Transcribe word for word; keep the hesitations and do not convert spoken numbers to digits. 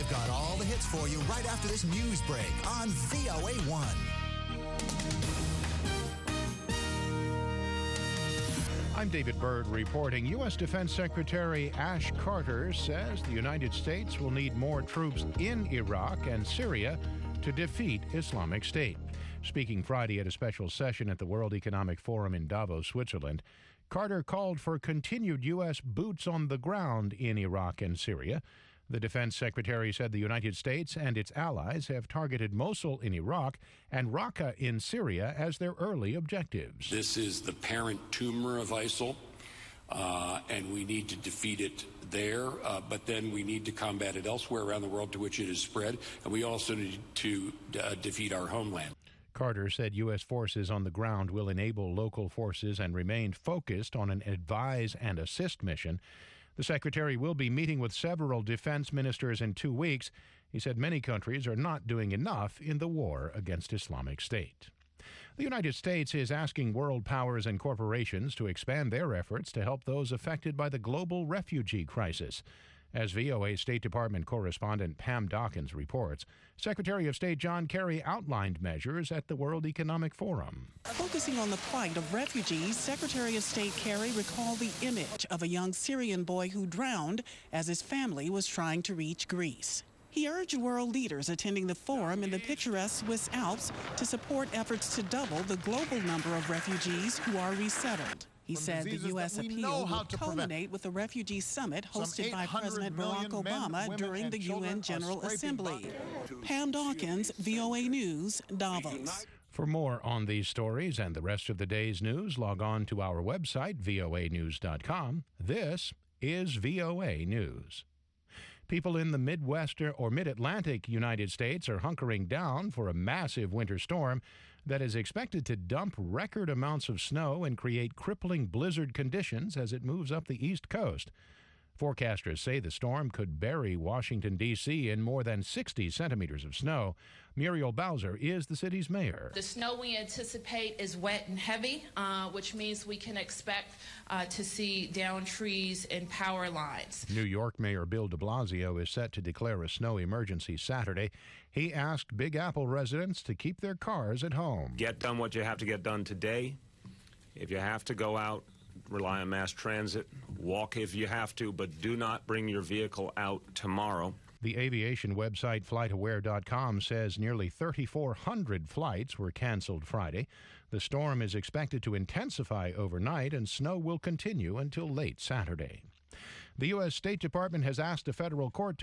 I've got all the hits for you right after this news break on V O A one. I'm David Byrd reporting. U S. Defense Secretary Ash Carter says the United States will need more troops in Iraq and Syria to defeat Islamic State. Speaking Friday at a special session at the World Economic Forum in Davos, Switzerland, Carter called for continued U S boots on the ground in Iraq and Syria. The defense secretary said the United States and its allies have targeted Mosul in Iraq and Raqqa in Syria as their early objectives. This is the parent tumor of ISIL, uh, and we need to defeat it there, uh, but then we need to combat it elsewhere around the world to which it has spread, and we also need to uh, defeat our homeland. Carter said U S forces on the ground will enable local forces and remain focused on an advise and assist mission. The secretary will be meeting with several defense ministers in two weeks. He said many countries are not doing enough in the war against Islamic State. The United States is asking world powers and corporations to expand their efforts to help those affected by the global refugee crisis. As V O A State Department correspondent Pam Dawkins reports, Secretary of State John Kerry outlined measures at the World Economic Forum. Focusing on the plight of refugees, Secretary of State Kerry recalled the image of a young Syrian boy who drowned as his family was trying to reach Greece. He urged world leaders attending the forum in the picturesque Swiss Alps to support efforts to double the global number of refugees who are resettled. He said the U S appeal would culminate with a refugee summit hosted by President Barack Obama during the U N General Assembly. Pam Dawkins, V O A News, Davos. For more on these stories and the rest of the day's news, log on to our website, V O A news dot com. This is V O A News. People in the Midwestern or Mid-Atlantic United States are hunkering down for a massive winter storm that is expected to dump record amounts of snow and create crippling blizzard conditions as it moves up the East Coast. Forecasters say the storm could bury Washington, D C in more than sixty centimeters of snow. Muriel Bowser is the city's mayor. The snow we anticipate is wet and heavy, uh, which means we can expect uh, to see down trees and power lines. New York Mayor Bill de Blasio is set to declare a snow emergency Saturday. He asked Big Apple residents to keep their cars at home. Get done what you have to get done today. If you have to go out, rely on mass transit. Walk if you have to, but do not bring your vehicle out tomorrow. The aviation website flight aware dot com says nearly thirty-four hundred flights were canceled Friday. The storm is expected to intensify overnight, and snow will continue until late Saturday. The U S. State Department has asked a federal court to